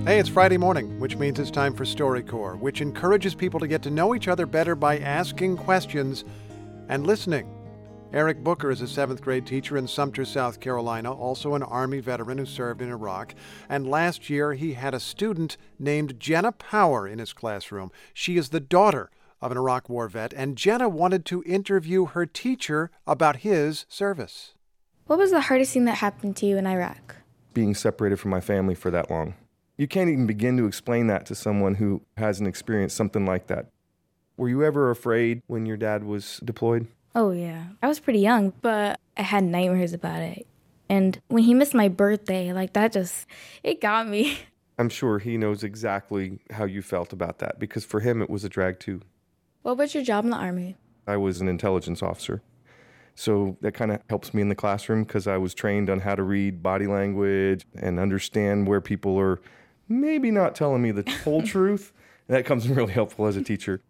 Hey, it's Friday morning, which means it's time for StoryCorps, which encourages people to get to know each other better by asking questions and listening. Eric Booker is a 7th grade teacher in Sumter, South Carolina, also an Army veteran who served in Iraq. And last year, he had a student named Jenna Power in his classroom. She is the daughter of an Iraq War vet, and Jenna wanted to interview her teacher about his service. What was the hardest thing that happened to you in Iraq? Being separated from my family for that long. You can't even begin to explain that to someone who hasn't experienced something like that. Were you ever afraid when your dad was deployed? Oh, yeah. I was pretty young, but I had nightmares about it. And when he missed my birthday, it got me. I'm sure he knows exactly how you felt about that, because for him it was a drag too. What was your job in the Army? I was an intelligence officer. So that kind of helps me in the classroom because I was trained on how to read body language and understand where people are maybe not telling me the whole truth. And that comes really helpful as a teacher.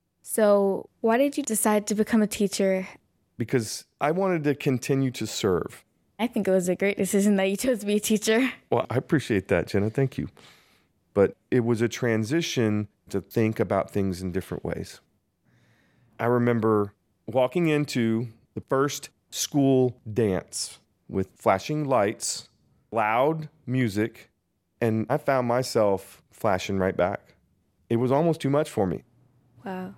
So why did you decide to become a teacher? Because I wanted to continue to serve. I think it was a great decision that you chose to be a teacher. Well, I appreciate that, Jenna. Thank you. But it was a transition to think about things in different ways. I remember walking into the first school dance with flashing lights, loud music, and I found myself flashing right back. It was almost too much for me. Wow.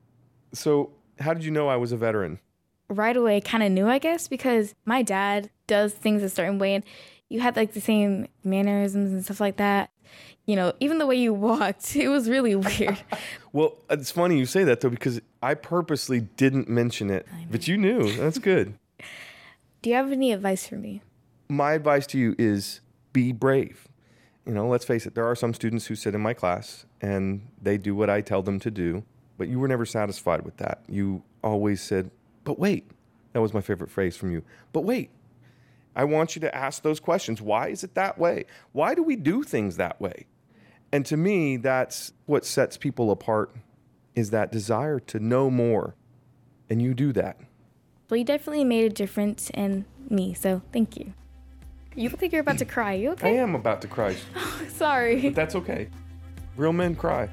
So how did you know I was a veteran? Right away, kind of knew, I guess, because my dad does things a certain way, and you had the same mannerisms and stuff like that. You know, even the way you walked, it was really weird. Well, it's funny you say that, though, because I purposely didn't mention it, but you knew. That's good. Do you have any advice for me? My advice to you is be brave. Let's face it, there are some students who sit in my class and they do what I tell them to do, but you were never satisfied with that. You always said, but wait. That was my favorite phrase from you. But wait. I want you to ask those questions. Why is it that way? Why do we do things that way? And to me, that's what sets people apart, is that desire to know more. And you do that. Well, you definitely made a difference in me, so thank you. You look like you're about to cry. You okay? I am about to cry. Oh, sorry. But that's okay. Real men cry.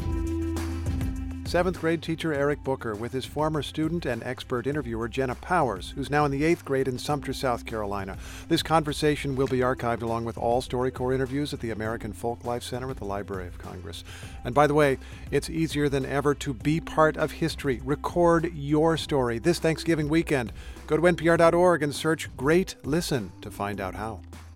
7th grade teacher Eric Booker with his former student and expert interviewer Jenna Powers, who's now in the 8th grade in Sumter, South Carolina. This conversation will be archived along with all StoryCorps interviews at the American Folklife Center at the Library of Congress. And by the way, it's easier than ever to be part of history. Record your story this Thanksgiving weekend. Go to npr.org and search Great Listen to find out how.